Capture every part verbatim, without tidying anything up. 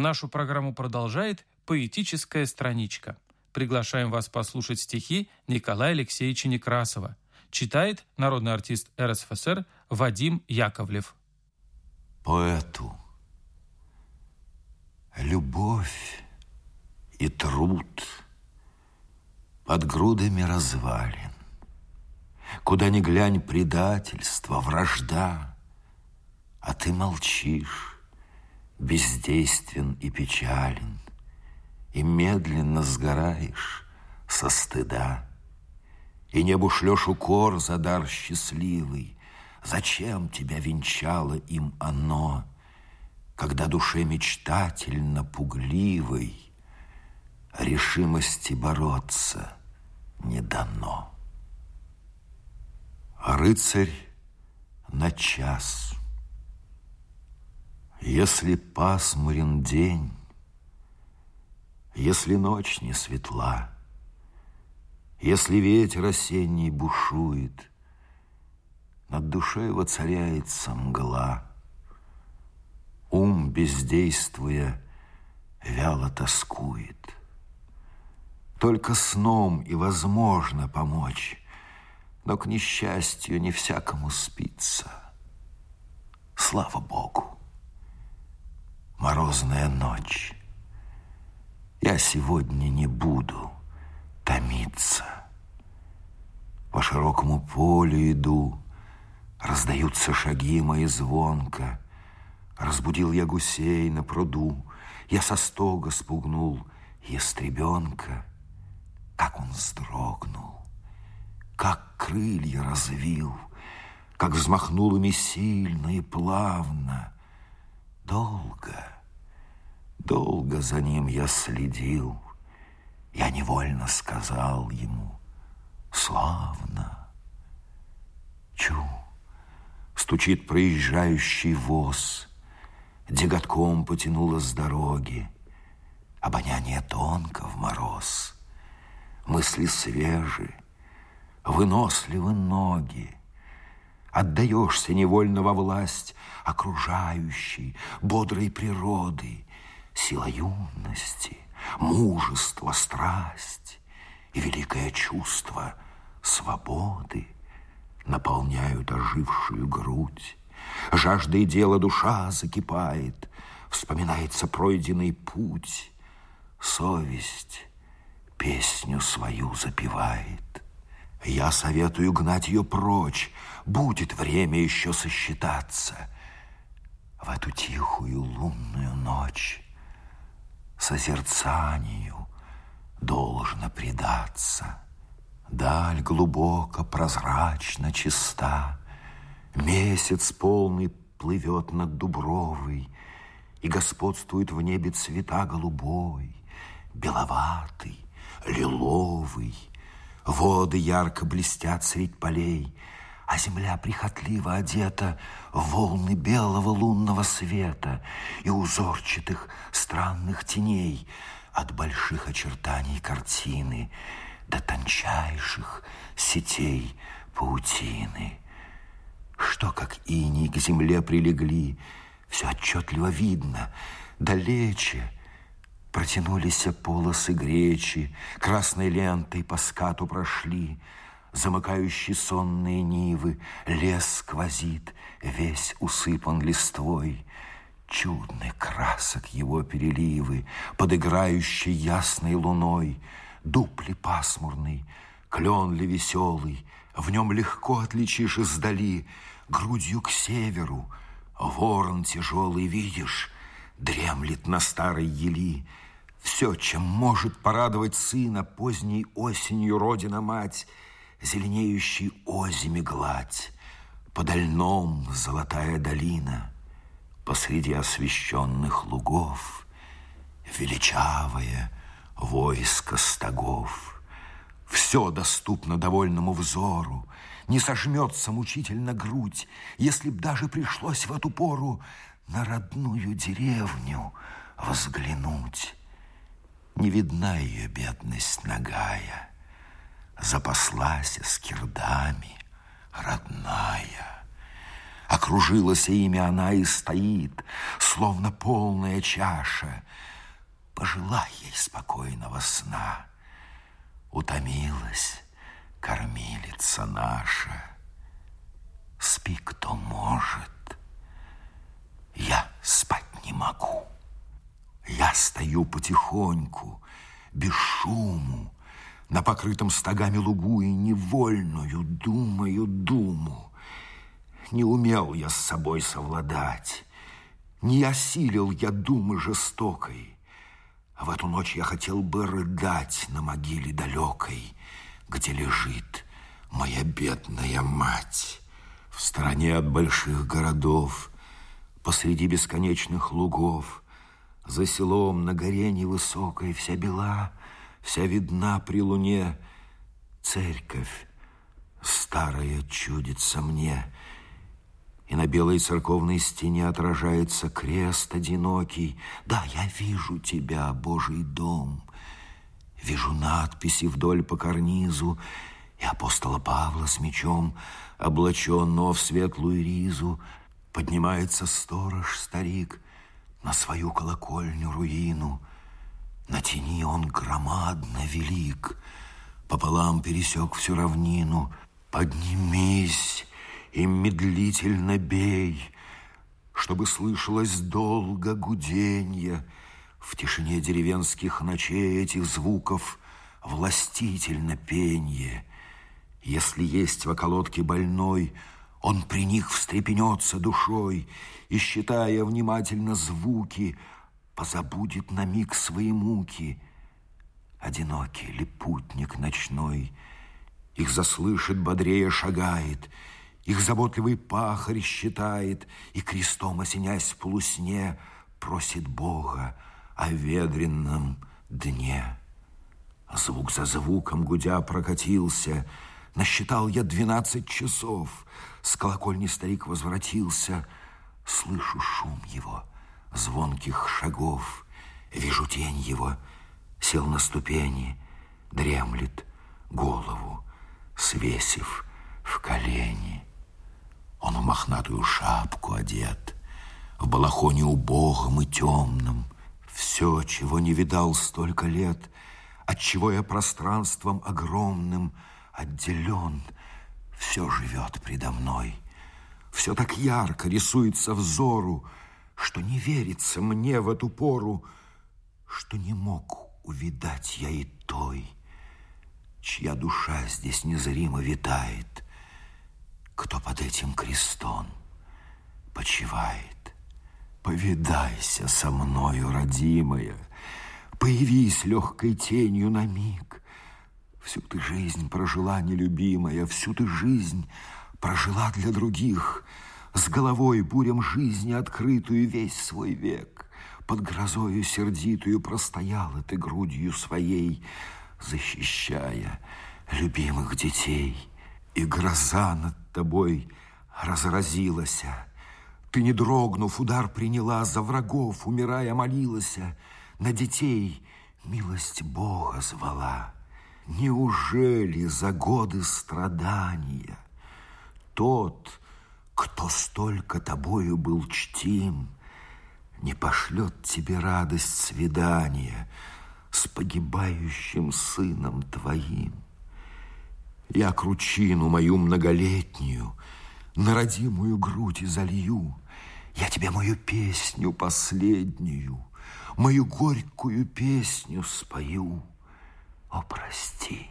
Нашу программу продолжает поэтическая страничка. Приглашаем вас послушать стихи Николая Алексеевича Некрасова. Читает народный артист эр эс эф эс эр Вадим Яковлев. Поэту любовь и труд под грудами развалин. Куда ни глянь, предательство, вражда, а ты молчишь, бездействен и печален, и медленно сгораешь со стыда. И небу шлешь укор за дар счастливый. Зачем тебя венчало им оно, когда душе мечтательно пугливой решимости бороться не дано? Рыцарь на час. Если пасмурен день, если ночь не светла, если ветер осенний бушует, над душой воцаряется мгла. Ум, бездействуя, вяло тоскует. Только сном и возможно помочь, но к несчастью не всякому спится. Слава Богу! Морозная ночь. Я сегодня не буду томиться. По широкому полю иду, раздаются шаги мои звонко. Разбудил я гусей на пруду, я со стога спугнул ястребенка. Как он вздрогнул, как крылья развил, как взмахнул ими сильно и плавно. Долго, долго за ним я следил. Я невольно сказал ему: славно. Чу, стучит проезжающий воз, деготком потянуло с дороги. Обоняние тонко в мороз, мысли свежи, выносливы ноги. Отдаешься невольно во власть окружающей, бодрой природы, сила юности, мужество, страсть и великое чувство свободы наполняют ожившую грудь. Жаждой дела душа закипает, вспоминается пройденный путь. Совесть песню свою запевает. Я советую гнать ее прочь, будет время еще сосчитаться. В эту тихую лунную ночь созерцанию должно предаться. Даль глубоко, прозрачно, чиста, месяц полный плывет над Дубровой, и господствует в небе цвета голубой, беловатый, лиловый. Воды ярко блестят средь полей, а земля прихотливо одета в волны белого лунного света и узорчатых странных теней от больших очертаний картины до тончайших сетей паутины. Что, как иней, к земле прилегли, все отчетливо видно. Далече протянулись полосы гречи, красной лентой по скату прошли. Замыкающие сонные нивы, лес сквозит, весь усыпан листвой. Чудный красок его переливы, под играющей ясной луной. Дуб ли пасмурный, клен ли веселый, в нем легко отличишь издали. Грудью к северу ворон тяжелый, видишь, дремлет на старой ели. Все, чем может порадовать сына поздней осенью родина-мать, зеленеющей озими гладь, подо льном золотая долина, посреди освещенных лугов величавое войско стогов. Все доступно довольному взору, не сожмется мучительно грудь, если б даже пришлось в эту пору на родную деревню взглянуть. Не видна ее бедность нагая, запаслась скирдами родная. Окружилась имя она и стоит, словно полная чаша. Пожелай ей спокойного сна. Утомилась кормилица наша. Спи, кто может. Я спать не могу. Я стою потихоньку, без шуму, на покрытом стогами лугу и невольную думаю думу. Не умел я с собой совладать, не осилил я думы жестокой. А в эту ночь я хотел бы рыдать на могиле далекой, где лежит моя бедная мать. В стороне от больших городов, посреди бесконечных лугов, за селом на горе невысокой вся бела, вся видна при луне. Церковь старая чудится мне, и на белой церковной стене отражается крест одинокий. Да, я вижу тебя, Божий дом, вижу надписи вдоль по карнизу и апостола Павла с мечом, облаченного в светлую ризу. Поднимается сторож-старик на свою колокольню руину. На тени он громадно велик, пополам пересек всю равнину. Поднимись и медлительно бей, чтобы слышалось долго гуденье. В тишине деревенских ночей этих звуков властительно пенье. Если есть в околотке больной, он при них встрепенется душой и, считая внимательно звуки, позабудет на миг свои муки. Одинокий ли путник ночной их заслышит, бодрее шагает, их заботливый пахарь считает и, крестом осенясь в полусне, просит Бога о ветренном дне. Звук за звуком гудя прокатился. Насчитал я двенадцать часов. С колокольни старик возвратился. Слышу шум его звонких шагов. Вижу тень его. Сел на ступени, дремлет, голову свесив в колени. Он в мохнатую шапку одет, в балахоне убогом и темном. Все, чего не видал столько лет, отчего я пространством огромным отделен, все живет предо мной. Все так ярко рисуется взору, что не верится мне в эту пору, что не мог увидать я и той, чья душа здесь незримо витает, кто под этим крестом почивает. Повидайся со мною, родимая, появись легкой тенью на миг. Всю ты жизнь прожила, нелюбимая, всю ты жизнь прожила для других, с головой бурям жизни открытую весь свой век. Под грозою сердитую простояла ты грудью своей, защищая любимых детей. И гроза над тобой разразилась. Ты, не дрогнув, удар приняла, за врагов, умирая, молилась, на детей милость Бога звала. Неужели за годы страдания тот, кто столько тобою был чтим, не пошлет тебе радость свидания с погибающим сыном твоим? Я кручину мою многолетнюю на родимую грудь изолью. Я тебе мою песню последнюю, мою горькую песню спою. О, прости,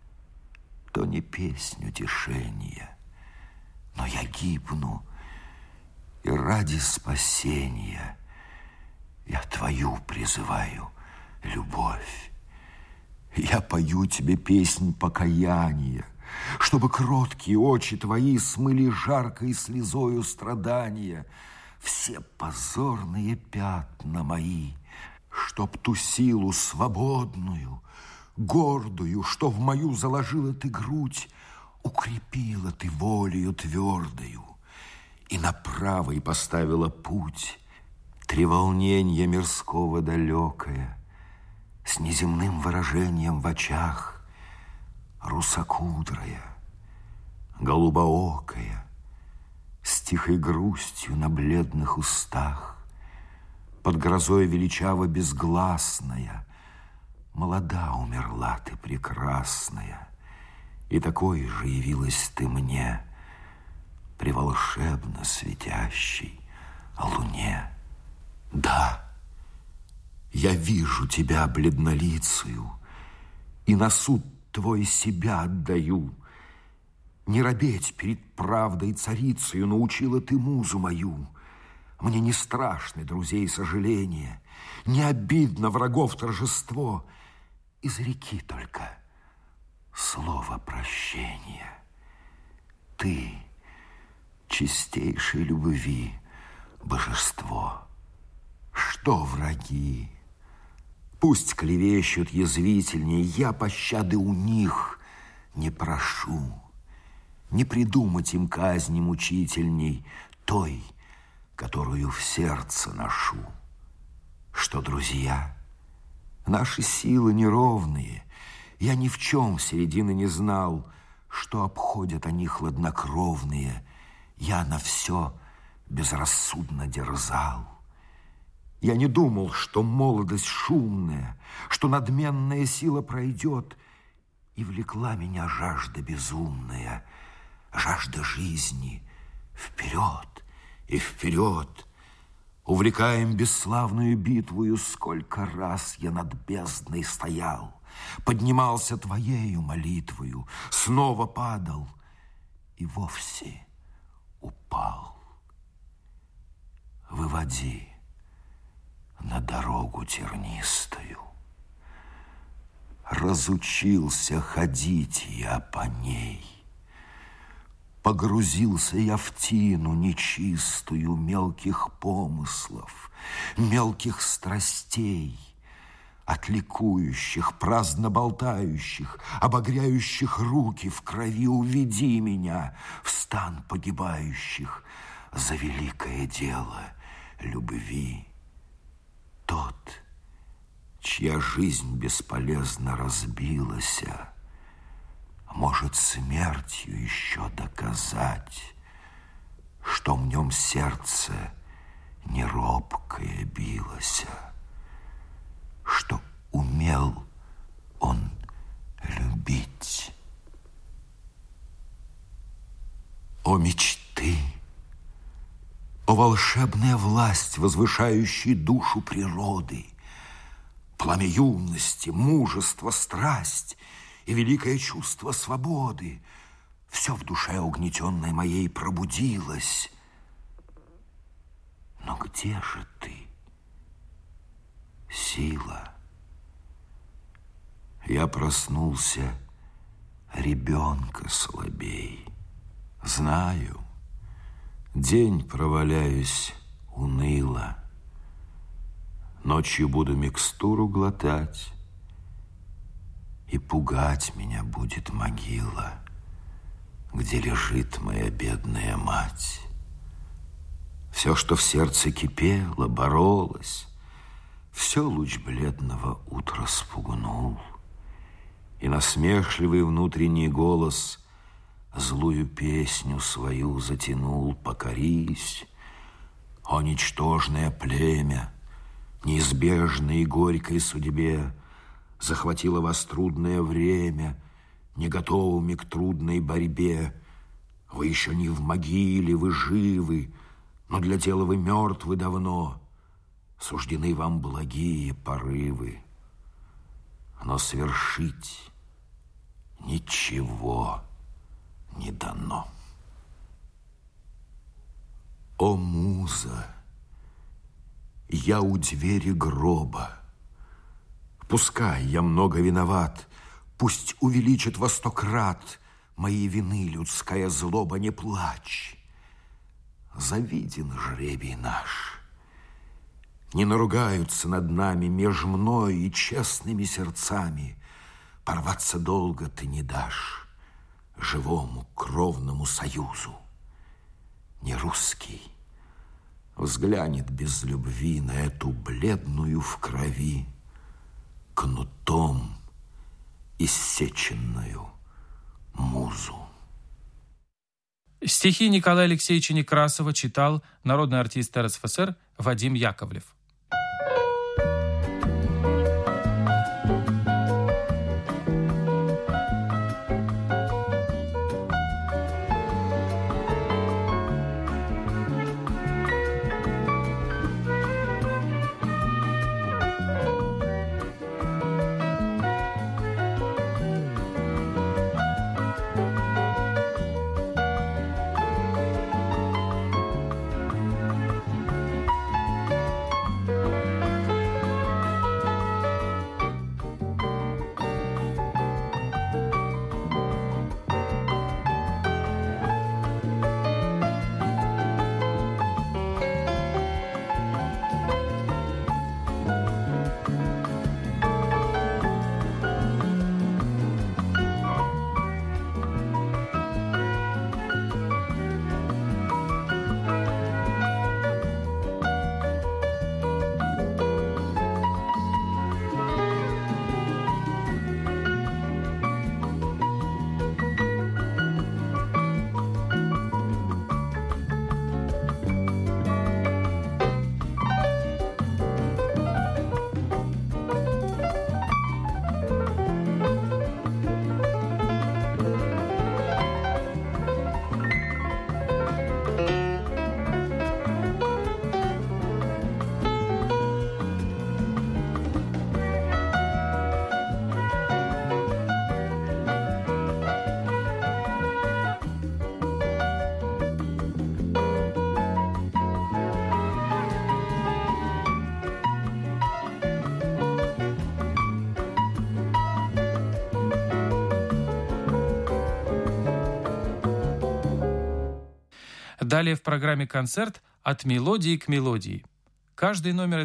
то не песнь утешения, но я гибну, и ради спасения я твою призываю любовь. Я пою тебе песнь покаяния, чтобы кроткие очи твои смыли жаркой слезою страдания все позорные пятна мои, чтоб ту силу свободную, гордую, что в мою заложила ты грудь, укрепила ты волею твердою и на правой поставила путь. Треволненье мирского далекое, с неземным выражением в очах, русокудрая, голубоокая, с тихой грустью на бледных устах, под грозой величаво безгласная, молода умерла ты прекрасная, и такой же явилась ты мне при волшебно светящей луне. Да, я вижу тебя бледнолицую, и на суд твой себя отдаю. Не робеть перед правдой царицею научила ты музу мою. Мне не страшны друзей сожаления, не обидно врагов торжество. Изреки только слово прощения. Ты, чистейшей любви божество. Что враги? Пусть клевещут язвительней, я пощады у них не прошу. Не придумать им казни мучительней той, которую в сердце ношу. Что, друзья, наши силы неровные, я ни в чем середины не знал, что обходят они хладнокровные, я на все безрассудно дерзал. Я не думал, что молодость шумная, что надменная сила пройдет, и влекла меня жажда безумная, жажда жизни вперед и вперед. Увлекаем бесславную битвою, сколько раз я над бездной стоял, поднимался твоею молитвою, снова падал и вовсе упал. Выводи на дорогу тернистую. Разучился ходить я по ней. Погрузился я в тину нечистую мелких помыслов, мелких страстей, от ликующих, праздно болтающих, обогряющих руки в крови. Уведи меня в стан погибающих за великое дело любви. Тот, чья жизнь бесполезно разбилась, может смертью еще доказать, что в нем сердце не робкое билось, что умел он любить. О мечты! О волшебная власть, возвышающая душу природы! Пламя юности, мужество, страсть и великое чувство свободы. Все в душе угнетенной моей пробудилось. Но где же ты, сила? Я проснулся ребенка слабей. Знаю, день проваляюсь уныло. Ночью буду микстуру глотать, и пугать меня будет могила, где лежит моя бедная мать. Все, что в сердце кипело, боролось, все луч бледного утра спугнул, и насмешливый внутренний голос злую песню свою затянул. Покорись, о ничтожное племя, неизбежной и горькой судьбе, захватило вас трудное время, не готовыми к трудной борьбе. Вы еще не в могиле, вы живы, но для тела вы мертвы давно. Суждены вам благие порывы, но свершить ничего не дано. О, муза, я у двери гроба. Пускай я много виноват, пусть увеличит во сто крат моей вины людская злоба. Не плачь, завиден жребий наш. Не наругаются над нами меж мной и честными сердцами. Порваться долго ты не дашь живому кровному союзу. Не русский взглянет без любви на эту бледную в крови, кнутом иссеченную музу. Стихи Николая Алексеевича Некрасова читал народный артист эр эс эф эс эр Вадим Яковлев. Далее в программе «Концерт» от мелодии к мелодии. Каждый номер